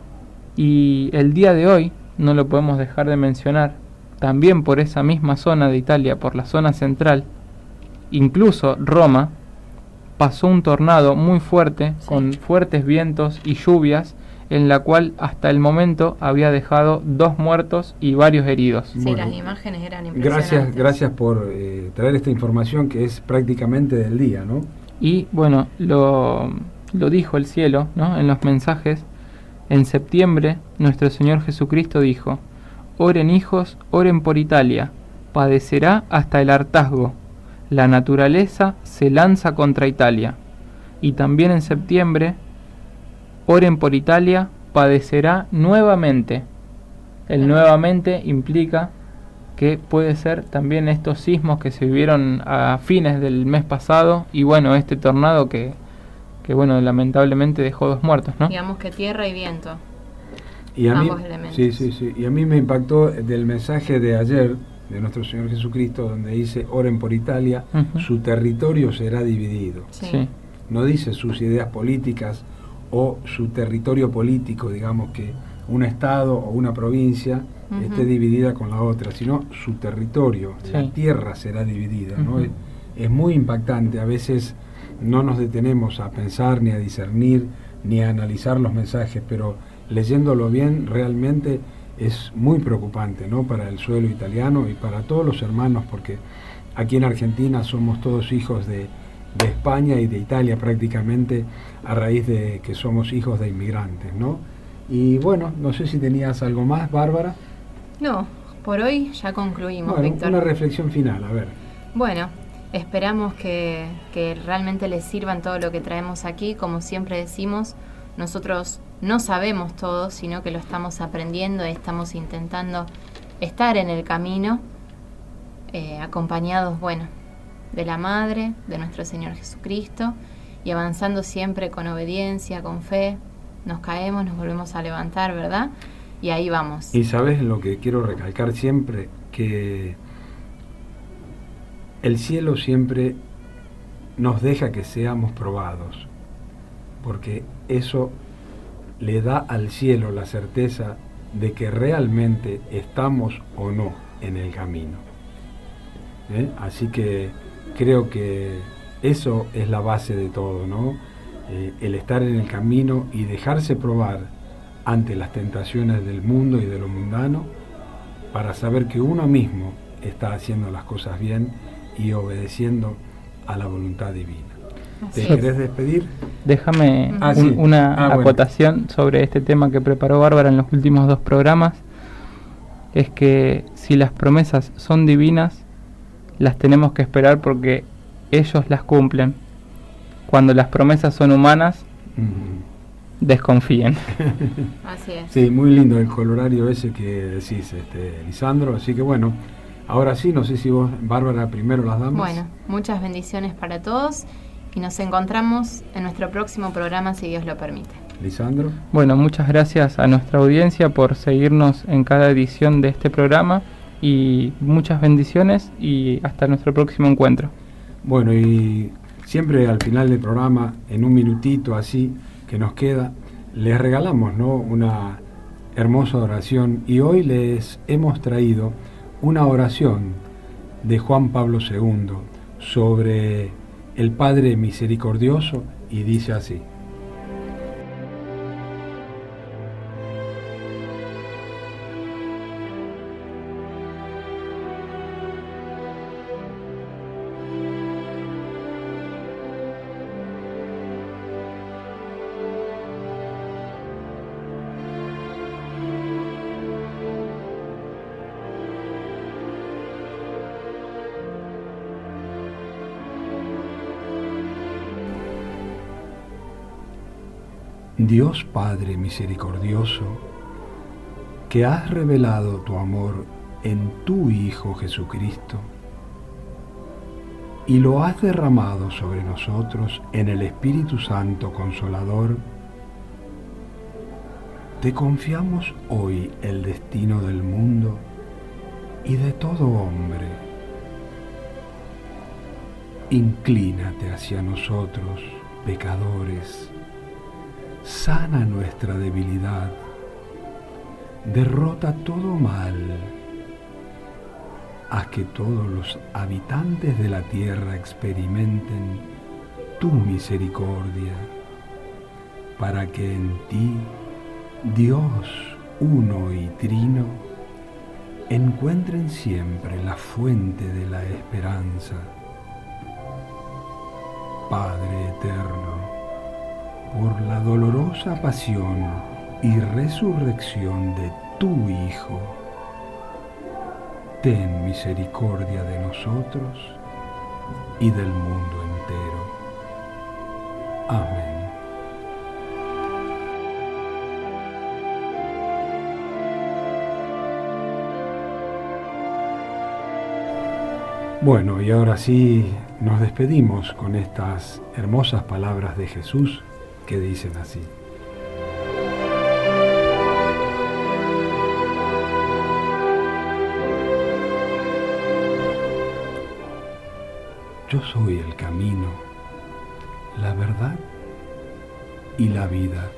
Y el día de hoy, no lo podemos dejar de mencionar, también por esa misma zona de Italia, por la zona central, incluso Roma, pasó un tornado muy fuerte, Sí. con fuertes vientos y lluvias, en la cual hasta el momento había dejado dos muertos y varios heridos. Sí, Bueno, las imágenes eran impresionantes. Gracias, gracias por eh, traer esta información que es prácticamente del día, ¿no? Y bueno, lo, lo dijo el cielo, ¿no?, en los mensajes. En septiembre, nuestro Señor Jesucristo dijo: oren hijos, oren por Italia, padecerá hasta el hartazgo, la naturaleza se lanza contra Italia. Y también en septiembre, oren por Italia, padecerá nuevamente. El nuevamente implica que puede ser también estos sismos que se vivieron a fines del mes pasado, y bueno, este tornado que, que bueno, lamentablemente dejó dos muertos, ¿no? Digamos que tierra y viento. Y a mí, Ambos elementos. sí, sí, sí. Y a mí me impactó del mensaje de ayer de nuestro Señor Jesucristo, donde dice: oren por Italia, Ujú. su territorio será dividido. Sí. Sí. No dice sus ideas políticas o su territorio político, digamos que un estado o una provincia Ujú. esté dividida con la otra, sino su territorio, Sí. la tierra será dividida, ¿no? Ujú. Es, es muy impactante. A veces no nos detenemos a pensar, ni a discernir, ni a analizar los mensajes, pero leyéndolo bien realmente es muy preocupante, ¿no?, para el suelo italiano y para todos los hermanos, porque aquí en Argentina somos todos hijos de, de España y de Italia prácticamente, a raíz de que somos hijos de inmigrantes, ¿no? Y bueno, no sé si tenías algo más, Bárbara. No, por hoy ya concluimos, Bueno, Víctor. una reflexión final, a ver. Bueno, esperamos que, que realmente les sirvan todo lo que traemos aquí. Como siempre decimos, nosotros no sabemos todo, sino que lo estamos aprendiendo y estamos intentando estar en el camino, eh, acompañados, bueno, de la Madre, de nuestro Señor Jesucristo, y avanzando siempre con obediencia, con fe. Nos caemos, nos volvemos a levantar, ¿verdad? Y ahí vamos. Y sabes lo que quiero recalcar siempre, que el cielo siempre nos deja que seamos probados, porque eso le da al cielo la certeza de que realmente estamos o no en el camino. ¿Eh? Así que creo que eso es la base de todo, ¿no? Eh, el estar en el camino y dejarse probar ante las tentaciones del mundo y de lo mundano, para saber que uno mismo está haciendo las cosas bien y obedeciendo a la voluntad divina. Así ¿Te es. querés despedir? Déjame Ah, un- sí. una Ah, bueno. acotación sobre este tema que preparó Bárbara en los últimos dos programas. Es que si las promesas son divinas, las tenemos que esperar porque ellos las cumplen. Cuando las promesas son humanas, Mm. desconfíen. Así es. Sí, muy lindo el colorario ese que decís, este, Lisandro. Así que bueno, ahora sí, no sé si vos, Bárbara, primero las damos. Bueno, muchas bendiciones para todos y nos encontramos en nuestro próximo programa, si Dios lo permite. Lisandro. Bueno, muchas gracias a nuestra audiencia por seguirnos en cada edición de este programa, y muchas bendiciones y hasta nuestro próximo encuentro. Bueno, y siempre al final del programa, en un minutito así que nos queda, les regalamos, ¿no?, una hermosa oración, y hoy les hemos traído una oración de Juan Pablo segundo sobre el Padre Misericordioso, y dice así: Dios Padre misericordioso, que has revelado tu amor en tu Hijo Jesucristo y lo has derramado sobre nosotros en el Espíritu Santo Consolador, te confiamos hoy el destino del mundo y de todo hombre. Inclínate hacia nosotros, pecadores, sana nuestra debilidad, derrota todo mal, haz que todos los habitantes de la tierra experimenten tu misericordia, para que en ti, Dios uno y trino, encuentren siempre la fuente de la esperanza. Padre eterno, por la dolorosa pasión y resurrección de tu Hijo, ten misericordia de nosotros y del mundo entero. Amén. Bueno, y ahora sí nos despedimos con estas hermosas palabras de Jesús que dicen así. Yo soy el camino, la verdad y la vida.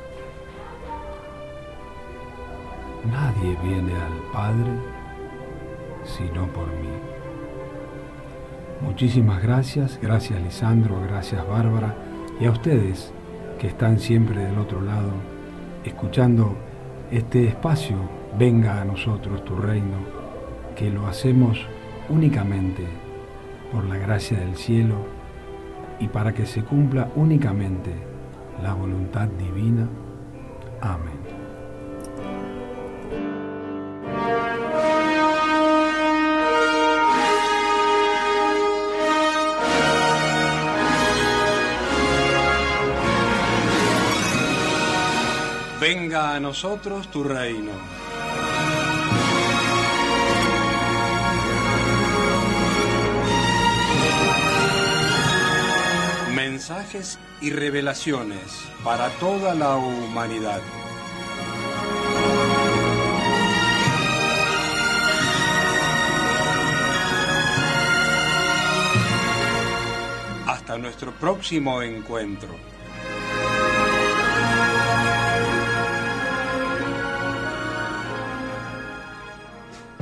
Nadie viene al Padre sino por mí. Muchísimas gracias, gracias Lisandro, gracias Bárbara, y a ustedes que están siempre del otro lado, escuchando este espacio, venga a nosotros tu reino, que lo hacemos únicamente por la gracia del cielo y para que se cumpla únicamente la voluntad divina. Amén. Venga a nosotros tu reino. Mensajes y revelaciones para toda la humanidad. Hasta nuestro próximo encuentro.